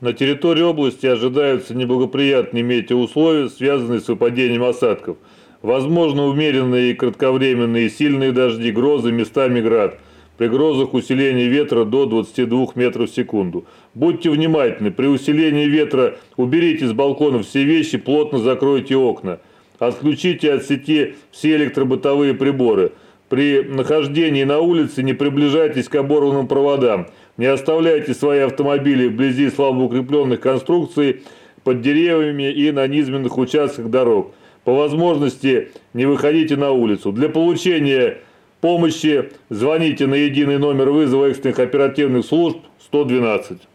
На территории области ожидаются неблагоприятные метеоусловия, связанные с выпадением осадков. Возможно умеренные и кратковременные сильные дожди, грозы, местами град. При грозах усиление ветра до 22 метров в секунду. Будьте внимательны, при усилении ветра уберите с балконов все вещи, плотно закройте окна. Отключите от сети все электробытовые приборы. При нахождении на улице не приближайтесь к оборванным проводам. Не оставляйте свои автомобили вблизи слабо укрепленных конструкций, под деревьями и на низменных участках дорог. По возможности не выходите на улицу. Для получения помощи звоните на единый номер вызова экстренных оперативных служб 112.